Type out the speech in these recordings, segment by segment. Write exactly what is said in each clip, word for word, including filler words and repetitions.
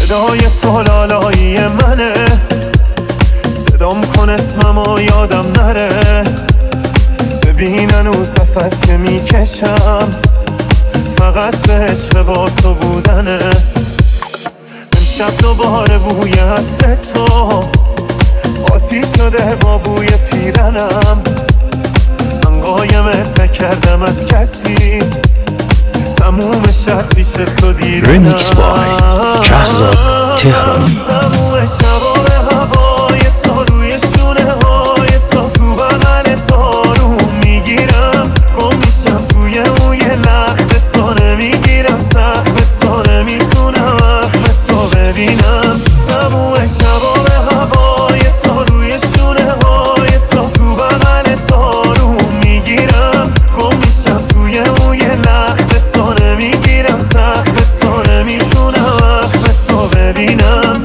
صدای تو لالایی منه، صدام کن اسممو یادم نره. ببین هنوز نفس که میکشم فقط به عشق با تو بودنه. امشب دوباره بوی عطر تو آتیش شده با بوی پیرنم. من قایمت نکردم از کسی، تموم شب پیش تو دیدنم. ریمیکس بای شهرزاد تهرانی. تموم شبا به هوای تو، روی شونه های تو، تو بغل تو رو میگیرم. گم میشم توی موی لخت تو، نمیگیرم سخت تو، نمیتونم اخم تو ببینم. تموم شبا به هوای تو، روی شونه های تو، تو بغل تو رو میگیرم. گم میشم توی موی لخت تو، نمیگیرم سخت تو، نمیتونم اخم تو ببینم.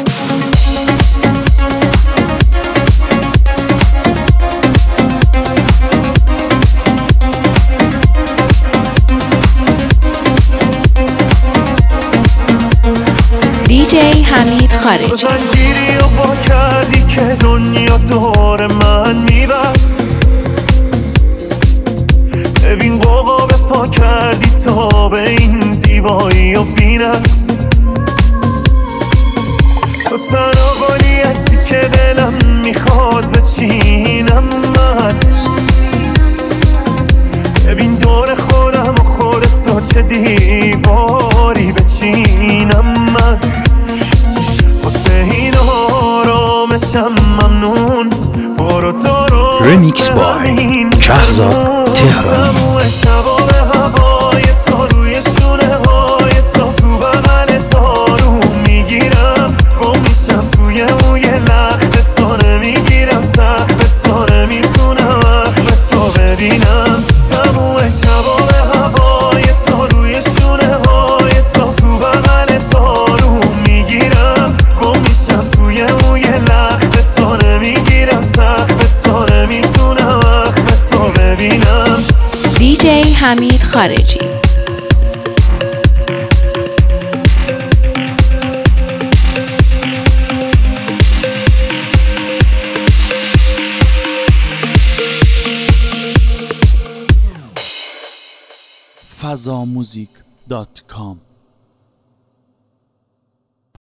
دیجی حمید خارجی. تو زنجیری رو با کردی که دنیا دور من میبست. ببین قوقا به پا کردی تا به این زیبایی و بینقص. تو تنها قولی هستی که دلم میخواد بچینم من. ببین دور خودم و خودتو چه دیواری بچینم من. واسه این آرامشم ممنون، برو درست ریمیکس بای شهرزاد تهرانی. تموم شبا به هوای تو، روی شونه های تو، تو بغل تو رو میگیرم. گم میشم توی موی لخت تو، نمیگیرم سخت تو، نمیتونم اخم تو ببینم. تموم شبا به هوای تو، روی شونه های تو، تو بغل تو رو میگیرم. گم میشم توی موی لخت تو، نمیگیرم سخت تو، نمیتونم اخم تو ببینم. دیجی حمید خارجی. فضاموزیک دات کام